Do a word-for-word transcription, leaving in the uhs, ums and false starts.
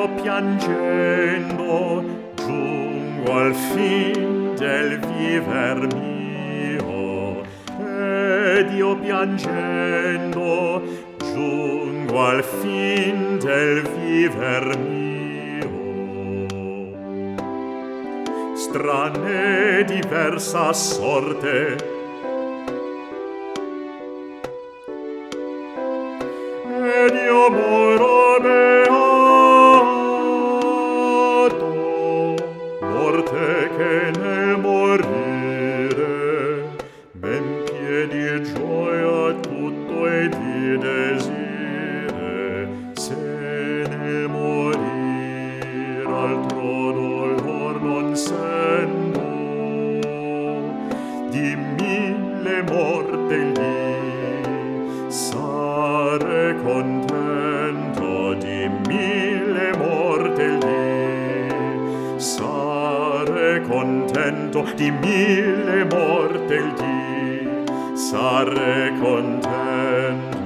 piangendo giungo al fin del viver mio, ed io piangendo giungo al fin del viver mio. Strana e diversa sorte ed io moro beato, morte che nel morire ben piedi gioia tutto e di desire, se nel morir altro dolor non sento, di mille morte lì sare contento, di mille morte lì sare contento, di mille morte lì sare contento.